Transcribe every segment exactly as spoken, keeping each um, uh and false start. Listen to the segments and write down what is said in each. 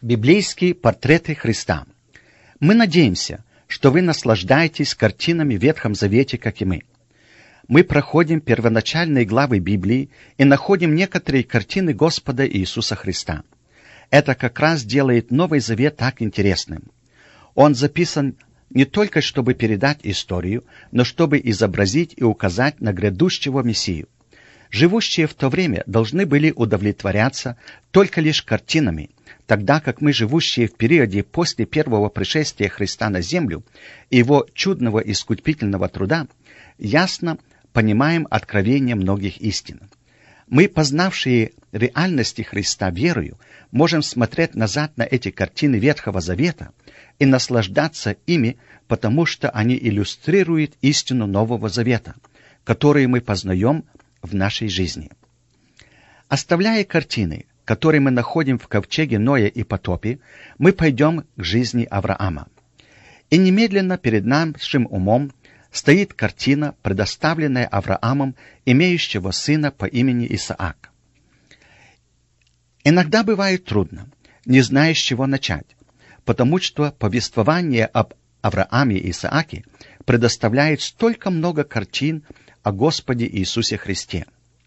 Библейские портреты Христа. Мы надеемся, что вы наслаждаетесь картинами в Ветхом Завете, как и мы. Мы проходим первоначальные главы Библии и находим некоторые картины Господа Иисуса Христа. Это как раз делает Новый Завет так интересным. Он записан не только чтобы передать историю, но чтобы изобразить и указать на грядущего Мессию. Живущие в то время должны были удовлетворяться только лишь картинами, тогда как мы, живущие в периоде после первого пришествия Христа на землю и его чудного искупительного труда, ясно понимаем откровение многих истин. Мы, познавшие реальности Христа верою, можем смотреть назад на эти картины Ветхого Завета и наслаждаться ими, потому что они иллюстрируют истину Нового Завета, которую мы познаем в нашей жизни. Оставляя картины, которые мы находим в ковчеге Ноя и потопе, мы пойдем к жизни Авраама. И немедленно перед нашим умом стоит картина, предоставленная Авраамом, имеющего сына по имени Исаак. Иногда бывает трудно, не зная, с чего начать, потому что повествование об Аврааме и Исааке предоставляет столько много картин о Господе Иисусе Христе.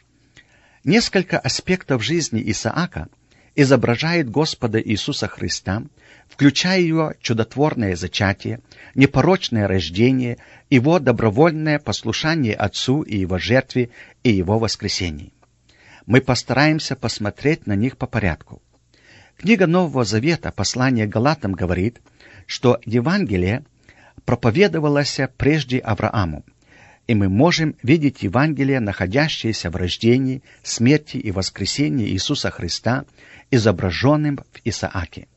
Несколько аспектов жизни Исаака изображает Господа Иисуса Христа, включая его чудотворное зачатие, непорочное рождение, его добровольное послушание Отцу и его жертве и его воскресении. Мы постараемся посмотреть на них по порядку. Книга Нового Завета, послание Галатам, говорит, что Евангелие проповедовалось прежде Аврааму, и мы можем видеть Евангелие, находящееся в рождении, смерти и воскресении Иисуса Христа, изображенным в Исааке.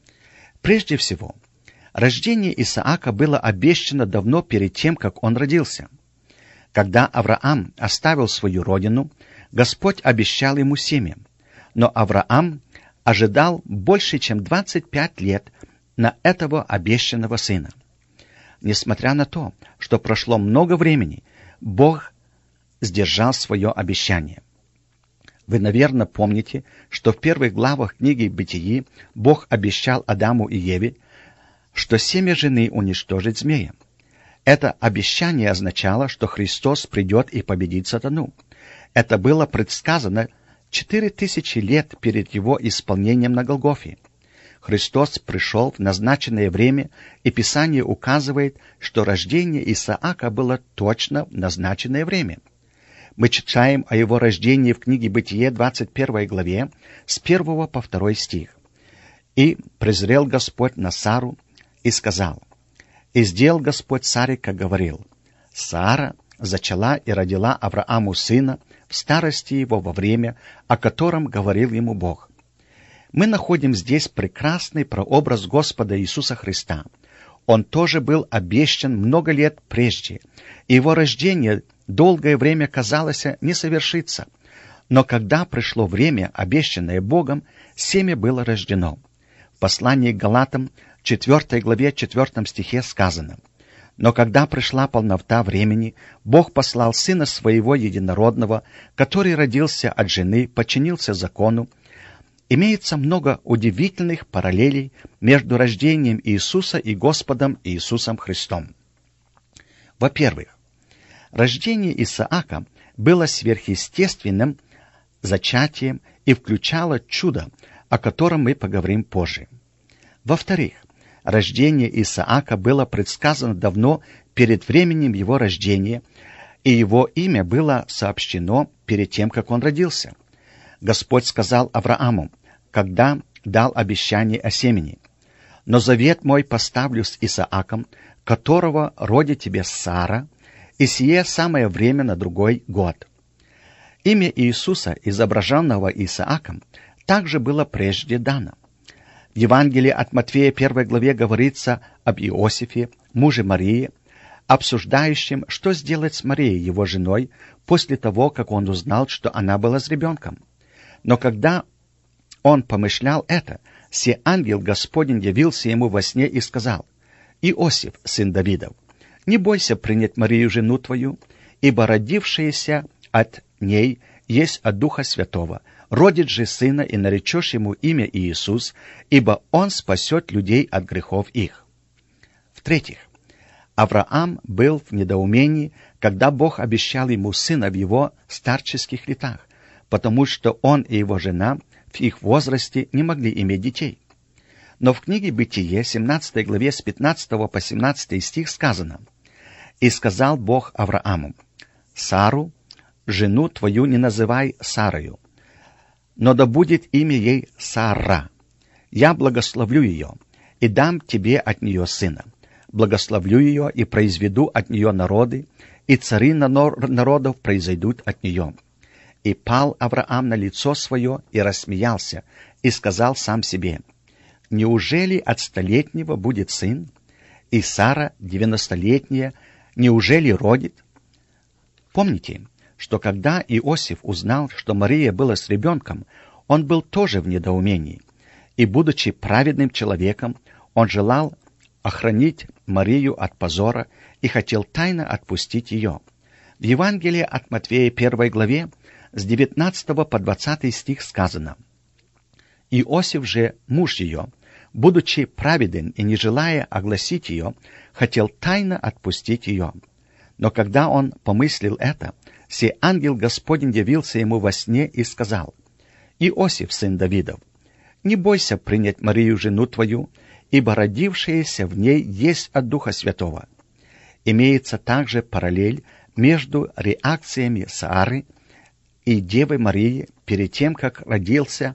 Прежде всего, рождение Исаака было обещано давно перед тем, как он родился. Когда Авраам оставил свою родину, Господь обещал ему семя, но Авраам ожидал больше, чем двадцать пять лет на этого обещанного сына. Несмотря на то, что прошло много времени, Бог сдержал свое обещание. Вы, наверное, помните, что в первых главах книги Бытии Бог обещал Адаму и Еве, что семя жены уничтожит змея. Это обещание означало, что Христос придет и победит сатану. Это было предсказано четыре тысячи лет перед его исполнением на Голгофе. Христос пришел в назначенное время, и Писание указывает, что рождение Исаака было точно в назначенное время. Мы читаем о его рождении в книге Бытие, двадцать первой главе, с первого по второй стих. «И презрел Господь на Сару и сказал, и сделал Господь Саре, как говорил. Сара зачала и родила Аврааму сына в старости его во время, о котором говорил ему Бог». Мы находим здесь прекрасный прообраз Господа Иисуса Христа. Он тоже был обещан много лет прежде, и его рождение долгое время казалось не совершиться. Но когда пришло время, обещанное Богом, семя было рождено. В послании к Галатам, четвёртой главе, четвёртом стихе сказано: «Но когда пришла полнота времени, Бог послал Сына Своего Единородного, который родился от жены, подчинился закону». Имеется много удивительных параллелей между рождением Иисуса и Господом Иисусом Христом. Во-первых, рождение Исаака было сверхъестественным зачатием и включало чудо, о котором мы поговорим позже. Во-вторых, рождение Исаака было предсказано давно перед временем его рождения, и его имя было сообщено перед тем, как он родился. Господь сказал Аврааму, когда дал обещание о семени: «Но завет мой поставлю с Исааком, которого родит тебе Сара, и сие самое время на другой год». Имя Иисуса, изображенного Исааком, также было прежде дано. В Евангелии от Матфея первой главе говорится об Иосифе, муже Марии, обсуждающем, что сделать с Марией, его женой, после того, как он узнал, что она была с ребенком. Но когда он помышлял это, се ангел Господень явился ему во сне и сказал: «Иосиф, сын Давидов, не бойся принять Марию, жену твою, ибо родившееся от ней есть от Духа Святого. Родит же сына, и наречешь ему имя Иисус, ибо он спасет людей от грехов их». В-третьих, Авраам был в недоумении, когда Бог обещал ему сына в его старческих летах, потому что он и его жена в их возрасте не могли иметь детей. Но в книге Бытие, семнадцатой главе, с пятнадцатого по семнадцатый стих сказано: «И сказал Бог Аврааму: Сару, жену твою, не называй Сарою, но да будет имя ей Сара. Я благословлю ее, и дам тебе от нее сына. Благословлю ее, и произведу от нее народы, и цари народов произойдут от нее». И пал Авраам на лицо свое, и рассмеялся, и сказал сам себе: «Неужели от столетнего будет сын? И Сара, девяностолетняя, неужели родит?» Помните, что когда Иосиф узнал, что Мария была с ребенком, он был тоже в недоумении, и, будучи праведным человеком, он желал охранить Марию от позора и хотел тайно отпустить ее. В Евангелии от Матфея первой главе с девятнадцатого по двадцатый стих сказано: «Иосиф же, муж ее, будучи праведен и не желая огласить ее, хотел тайно отпустить ее. Но когда он помыслил это, сей ангел Господень явился ему во сне и сказал: Иосиф, сын Давидов, не бойся принять Марию, жену твою, ибо родившееся в ней есть от Духа Святого». Имеется также параллель между реакциями Сары и Девы Марии перед тем, как родился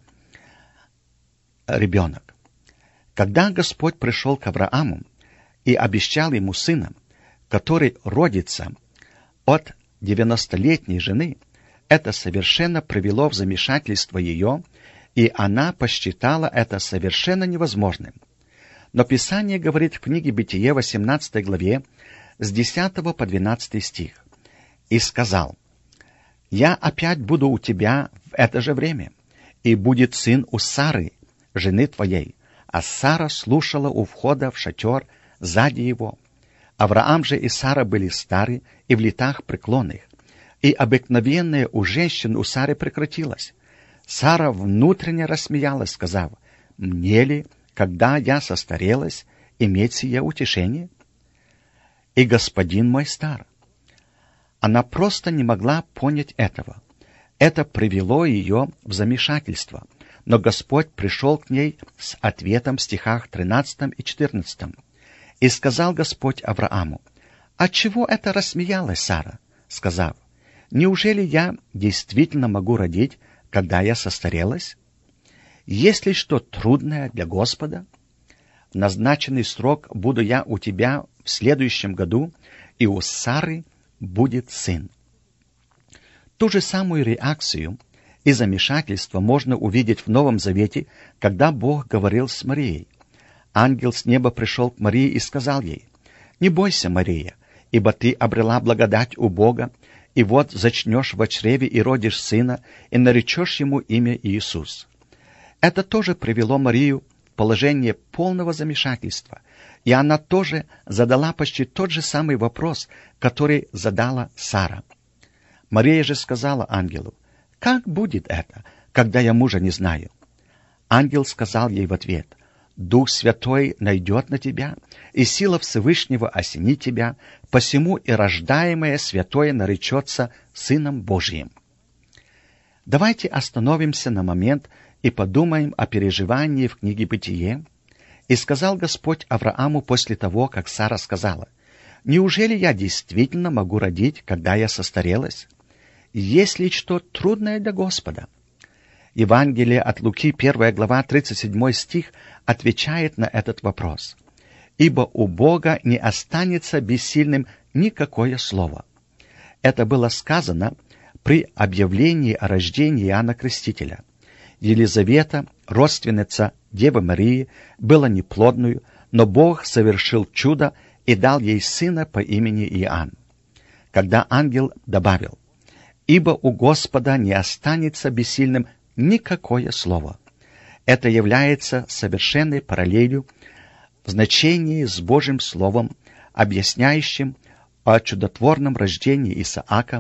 ребенок. Когда Господь пришел к Аврааму и обещал ему сына, который родится от девяностолетней жены, это совершенно привело в замешательство ее, и она посчитала это совершенно невозможным. Но Писание говорит в книге Бытие, восемнадцатой главе, с десятого по двенадцатый стих: «И сказал: Я опять буду у тебя в это же время, и будет сын у Сары, жены твоей». А Сара слушала у входа в шатер сзади его. Авраам же и Сара были стары и в летах преклонных, и обыкновенное у женщин у Сары прекратилось. Сара внутренне рассмеялась, сказав: «Мне ли, когда я состарелась, иметь сие утешение? И господин мой стар». Она просто не могла понять этого. Это привело ее в замешательство. Но Господь пришел к ней с ответом в стихах тринадцатом и четырнадцатом. «И сказал Господь Аврааму: Отчего это рассмеялась Сара, сказав: Неужели я действительно могу родить, когда я состарелась? Есть ли что трудное для Господа? В назначенный срок буду я у тебя в следующем году, и у Сары будет сын». Ту же самую реакцию и замешательство можно увидеть в Новом Завете, когда Бог говорил с Марией. Ангел с неба пришел к Марии и сказал ей: «Не бойся, Мария, ибо ты обрела благодать у Бога, и вот зачнешь во чреве и родишь сына, и наречешь ему имя Иисус». Это тоже привело Марию в положение полного замешательства, и она тоже задала почти тот же самый вопрос, который задала Сара. Мария же сказала ангелу: «Как будет это, когда я мужа не знаю?» Ангел сказал ей в ответ: «Дух Святой найдет на тебя, и сила Всевышнего осенит тебя, посему и рождаемое святое наречется Сыном Божиим». Давайте остановимся на момент и подумаем о переживании в книге Бытие. «И сказал Господь Аврааму после того, как Сара сказала: Неужели я действительно могу родить, когда я состарелась? Есть ли что трудное для Господа?» Евангелие от Луки, первая глава, тридцать седьмой стих, отвечает на этот вопрос. «Ибо у Бога не останется бессильным никакое слово». Это было сказано при объявлении о рождении Иоанна Крестителя. Елизавета, родственница Девы Марии, была неплодную, но Бог совершил чудо и дал ей сына по имени Иоанн. Когда ангел добавил: «Ибо у Господа не останется бессильным никакое слово», это является совершенной параллелью в значении с Божьим Словом, объясняющим о чудотворном рождении Исаака,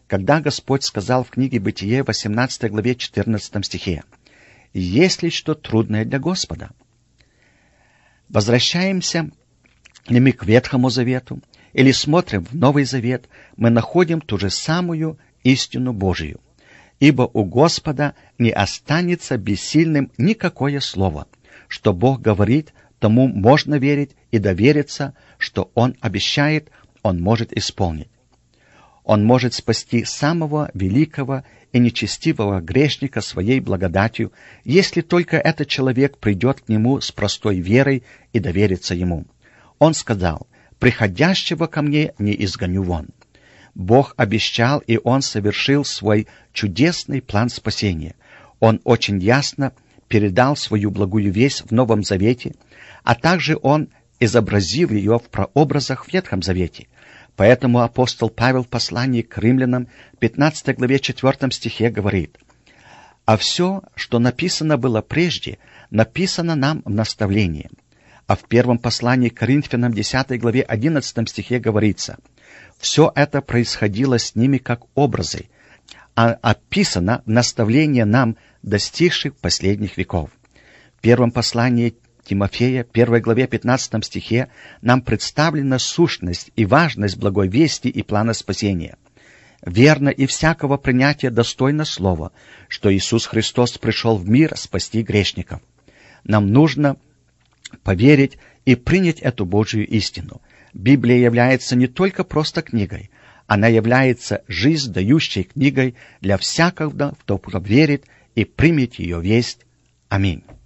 когда Господь сказал в книге Бытие, восемнадцатой главе, четырнадцатом стихе: «Есть ли что трудное для Господа?» Возвращаемся ли мы к Ветхому Завету, или смотрим в Новый Завет, мы находим ту же самую истину Божию. «Ибо у Господа не останется бессильным никакое слово. Что Бог говорит, тому можно верить и довериться, что Он обещает, Он может исполнить. Он может спасти самого великого и нечестивого грешника своей благодатью, если только этот человек придет к Нему с простой верой и доверится Ему. Он сказал: «Приходящего ко мне не изгоню вон». Бог обещал, и Он совершил свой чудесный план спасения. Он очень ясно передал свою благую весть в Новом Завете, а также Он изобразил ее в прообразах в Ветхом Завете. Поэтому апостол Павел в послании к римлянам, пятнадцатой главе, четвёртом стихе говорит: «А все, что написано было прежде, написано нам в наставлении». А в первом послании к Коринфянам, десятой главе, одиннадцатом стихе говорится: «Все это происходило с ними как образы, а описано в наставлении нам, достигших последних веков». В первом послании Тимофея, первой главе, пятнадцатом стихе, нам представлена сущность и важность благой вести и плана спасения. Верно и всякого принятия достойно слова, что Иисус Христос пришел в мир спасти грешников. Нам нужно поверить и принять эту Божию истину. Библия является не только просто книгой, она является жизнь дающей книгой для всякого, кто верит и примет ее весть. Аминь.